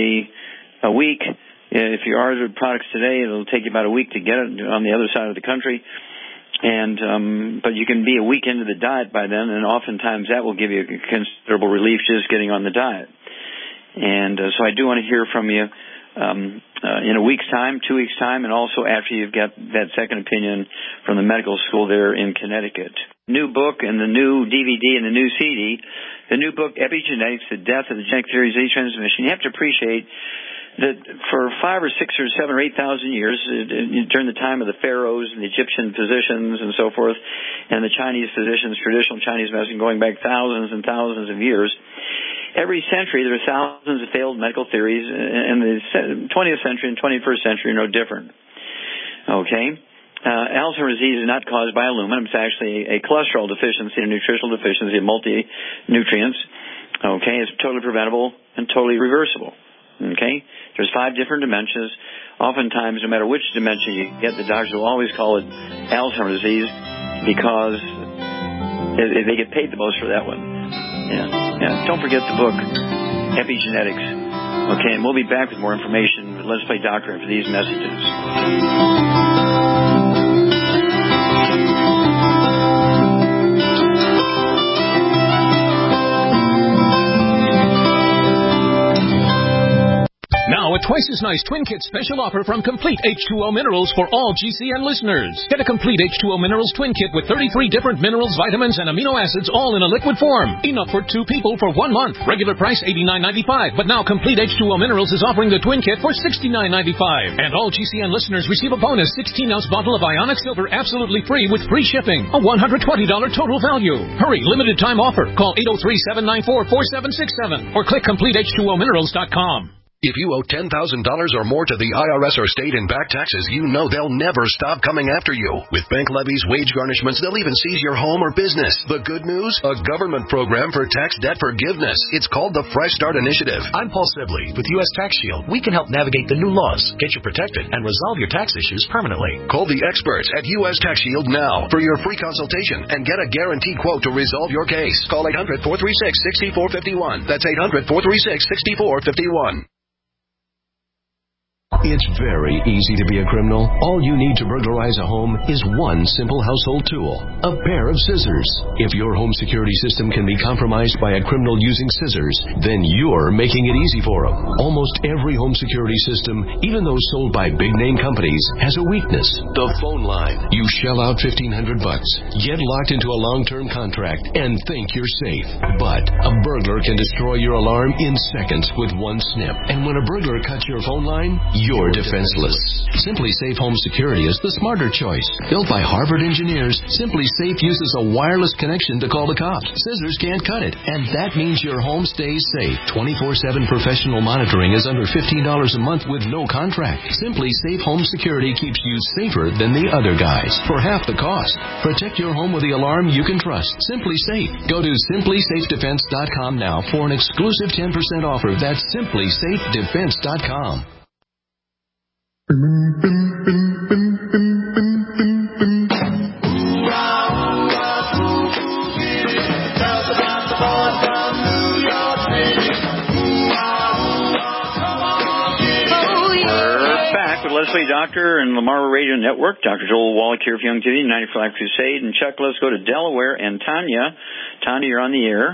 a a week. If you order products today, it'll take you about a week to get it on the other side of the country. And um, but you can be a week into the diet by then, and oftentimes that will give you considerable relief just getting on the diet. And uh, so I do want to hear from you um, uh, in a week's time, two weeks' time, and also after you've got that second opinion from the medical school there in Connecticut. New book and the new D V D and the new C D. The new book, Epigenetics, The Death of the Genetic Theory of Disease Transmission. You have to appreciate that for five or six or seven or eight thousand years, during the time of the pharaohs and the Egyptian physicians and so forth, and the Chinese physicians, traditional Chinese medicine going back thousands and thousands of years, every century there are thousands of failed medical theories, and the twentieth century and twenty-first century are no different. Okay? Uh, Alzheimer's disease is not caused by aluminum. It's actually a cholesterol deficiency, a nutritional deficiency of multi-nutrients. Okay? It's totally preventable and totally reversible. Okay? There's five different dementias. Oftentimes, no matter which dementia you get, the doctors will always call it Alzheimer's disease because they get paid the most for that one. Yeah. Yeah. Don't forget the book, Epigenetics. Okay, and we'll be back with more information with Let's Play Doctor after these messages. Now, a twice as nice Twin Kit special offer from Complete H two O Minerals for all G C N listeners. Get a Complete H two O Minerals Twin Kit with thirty-three different minerals, vitamins, and amino acids all in a liquid form. Enough for two people for one month. Regular price eighty-nine ninety-five, but now Complete H two O Minerals is offering the Twin Kit for sixty-nine ninety-five. And all G C N listeners receive a bonus sixteen ounce bottle of Ionic Silver absolutely free with free shipping. A one hundred twenty dollars total value. Hurry, limited time offer. Call eight oh three, seven nine four, four seven six seven or click complete h two o minerals dot com. If you owe ten thousand dollars or more to the I R S or state in back taxes, you know they'll never stop coming after you. With bank levies, wage garnishments, they'll even seize your home or business. The good news? A government program for tax debt forgiveness. It's called the Fresh Start Initiative. I'm Paul Sibley with U S Tax Shield. We can help navigate the new laws, get you protected, and resolve your tax issues permanently. Call the experts at U S Tax Shield now for your free consultation and get a guaranteed quote to resolve your case. Call eight hundred, four three six, six four five one. That's eight hundred, four three six, six four five one. It's very easy to be a criminal. All you need to burglarize a home is one simple household tool, a pair of scissors. If your home security system can be compromised by a criminal using scissors, then you're making it easy for them. Almost every home security system, even those sold by big-name companies, has a weakness, the phone line. You shell out fifteen hundred bucks, get locked into a long-term contract, and think you're safe. But a burglar can destroy your alarm in seconds with one snip. And when a burglar cuts your phone line, you're defenseless. Simply Safe Home Security is the smarter choice. Built by Harvard engineers, Simply Safe uses a wireless connection to call the cops. Scissors can't cut it, and that means your home stays safe. twenty-four seven professional monitoring is under fifteen dollars a month with no contract. Simply Safe Home Security keeps you safer than the other guys for half the cost. Protect your home with the alarm you can trust. Simply Safe. Go to simply safe defense dot com now for an exclusive ten percent offer. That's simply safe defense dot com. Leslie Doctor and Lamar Radio Network. Doctor Joel Wallach here for Young T V, ninety-five Crusade. And Chuck, let's go to Delaware and Tanya. Tanya, you're on the air.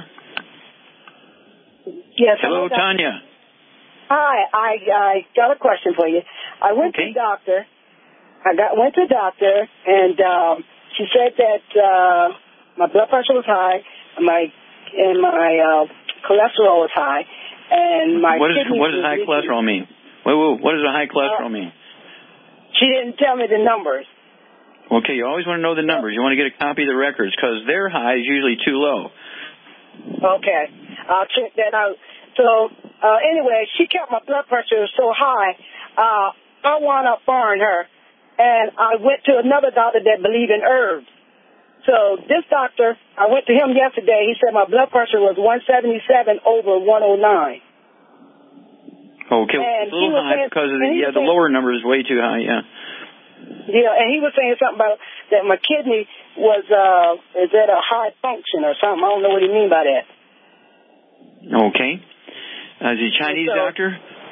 Yes. Hello, Tanya. Hi. I I got a question for you. I went okay. to the doctor. I got went to the doctor, and um, she said that uh, my blood pressure was high, and my and my uh, cholesterol was high, and my what, is, kidneys what does high leaking. cholesterol mean? Wait, wait, what does a high cholesterol uh, mean? She didn't tell me the numbers. Okay, you always want to know the numbers. You want to get a copy of the records because their high is usually too low. Okay, I'll check that out. So uh, anyway, she kept my blood pressure so high. Uh, I wound up firing her, and I went to another doctor that believed in herbs. So this doctor, I went to him yesterday. He said my blood pressure was one seventy-seven over one oh nine. Okay, and it's a little high saying, because of the, yeah, the saying, lower number is way too high, yeah. Yeah, and he was saying something about that my kidney was, uh, is at a high function or something. I don't know what he mean by that. Okay. Uh, is he a Chinese so, doctor?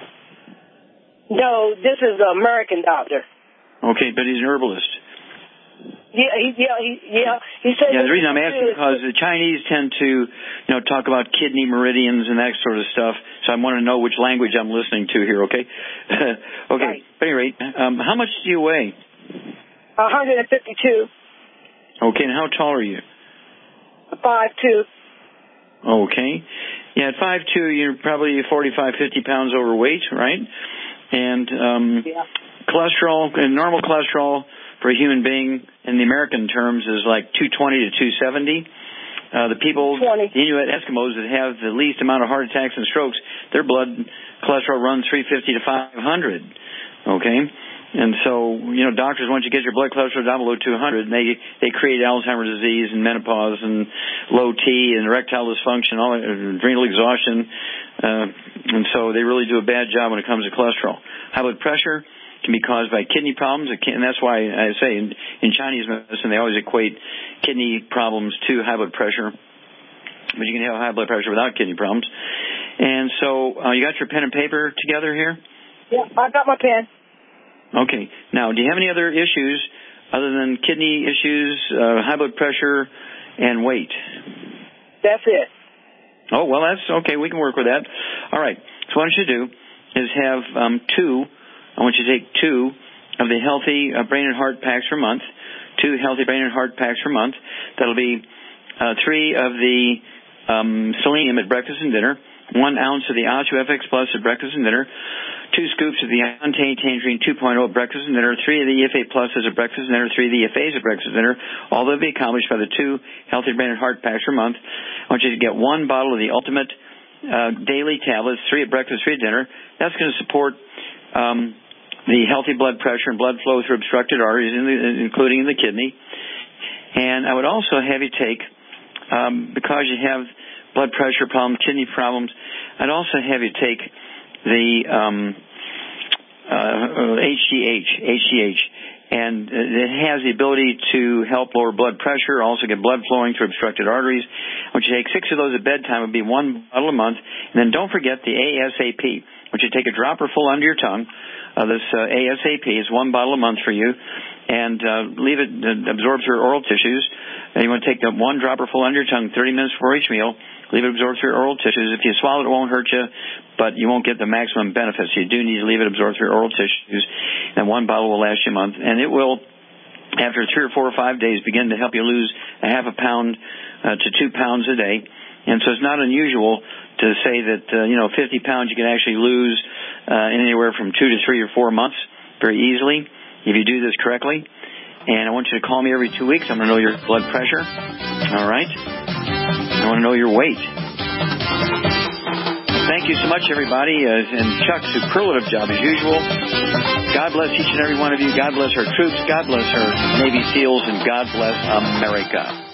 No, this is an American doctor. Okay, but he's an herbalist. Yeah, he, yeah, he, yeah. He said. Yeah, the reason I'm asking is because the Chinese tend to, you know, talk about kidney meridians and that sort of stuff. So I want to know which language I'm listening to here. Okay. okay. Right. At any rate, um, how much do you weigh? one hundred fifty-two. Okay, and how tall are you? five two. Okay. Yeah, at five two, you're probably forty-five, fifty pounds overweight, right? And um, yeah. cholesterol, and normal cholesterol for a human being in the American terms is like two twenty to two seventy. Uh, the people, twenty. the Inuit Eskimos that have the least amount of heart attacks and strokes, their blood cholesterol runs three fifty to five hundred. Okay? And so, you know, doctors, once you get your blood cholesterol down below two hundred, they they create Alzheimer's disease and menopause and low T and erectile dysfunction, all adrenal exhaustion. Uh, and so they really do a bad job when it comes to cholesterol. High blood pressure can be caused by kidney problems, and that's why I say in, in Chinese medicine they always equate kidney problems to high blood pressure. But you can have high blood pressure without kidney problems. And so uh, you got your pen and paper together here? Yeah, I got my pen. Okay. Now, do you have any other issues other than kidney issues, uh, high blood pressure, and weight? That's it. Oh, well, that's okay. We can work with that. All right. So what I should do is have um, two. I want you to take two of the healthy uh, brain and heart packs per month, two healthy brain and heart packs per month. That'll be uh, three of the um, selenium at breakfast and dinner, one ounce of the OsteoFX Plus at breakfast and dinner, two scoops of the Untamed Tangerine two point oh at breakfast and dinner, three of the E F A Pluses at breakfast and dinner, three of the E F As at breakfast and dinner. All that will be accomplished by the two healthy brain and heart packs per month. I want you to get one bottle of the Ultimate uh, Daily Tablets, three at breakfast, three at dinner. That's going to support um, the healthy blood pressure and blood flow through obstructed arteries, in the, including in the kidney. And I would also have you take, um, because you have blood pressure problems, kidney problems, I'd also have you take the um, uh, H G H, H G H, and it has the ability to help lower blood pressure, also get blood flowing through obstructed arteries. When you take six of those at bedtime, it would be one bottle a month. And then don't forget the A S A P, which you take a dropper full under your tongue. Uh, this uh, A S A P is one bottle a month for you, and uh, leave it uh, absorb through oral tissues. And you want to take the one dropper full under your tongue thirty minutes before each meal. Leave it absorb through oral tissues. If you swallow it, it won't hurt you, but you won't get the maximum benefits. You do need to leave it absorb through oral tissues, and one bottle will last you a month. And it will, after three or four or five days, begin to help you lose a half a pound uh, to two pounds a day. And so it's not unusual to say that, uh, you know, fifty pounds you can actually lose uh, in anywhere from two to three or four months very easily if you do this correctly. And I want you to call me every two weeks. I'm going to know your blood pressure. All right? I want to know your weight. Thank you so much, everybody. Uh, and Chuck, superlative job as usual. God bless each and every one of you. God bless our troops. God bless our Navy SEALs. And God bless America.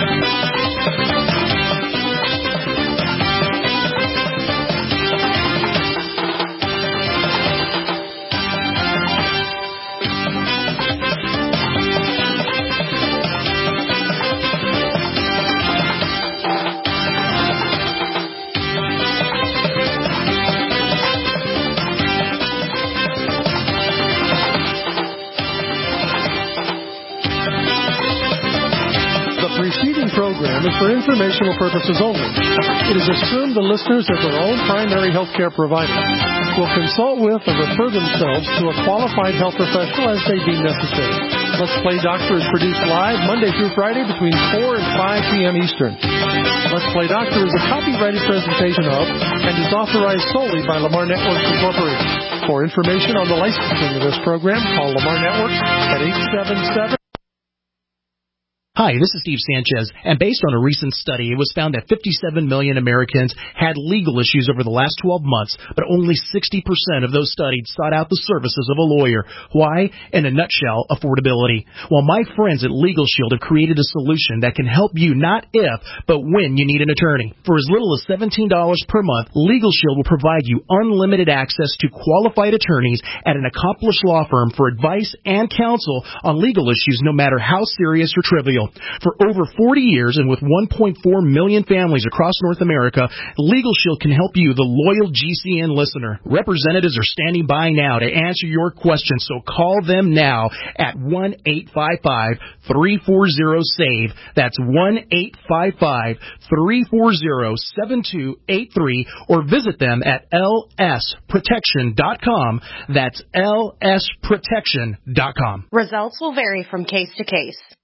Program is for informational purposes only. It is assumed the listeners as their own primary health care provider will consult with or refer themselves to a qualified health professional as they deem necessary. Let's Play Doctor is produced live Monday through Friday between four and five p.m. Eastern. Let's Play Doctor is a copyrighted presentation of and is authorized solely by Lamar Networks Incorporated. For information on the licensing of this program, call Lamar Networks at eight seven seven. Hi, this is Steve Sanchez, and based on a recent study, it was found that fifty-seven million Americans had legal issues over the last twelve months, but only sixty percent of those studied sought out the services of a lawyer. Why? In a nutshell, affordability. Well, my friends at Legal Shield have created a solution that can help you not if, but when you need an attorney. For as little as seventeen dollars per month, Legal Shield will provide you unlimited access to qualified attorneys at an accomplished law firm for advice and counsel on legal issues no matter how serious or trivial. For over forty years and with one point four million families across North America, Legal Shield can help you, the loyal G C N listener. Representatives are standing by now to answer your questions, so call them now at one eight five five, three four zero, SAVE. That's one eight five five, three four zero, seven two eight three, or visit them at L S protection dot com. That's L S protection dot com. Results will vary from case to case.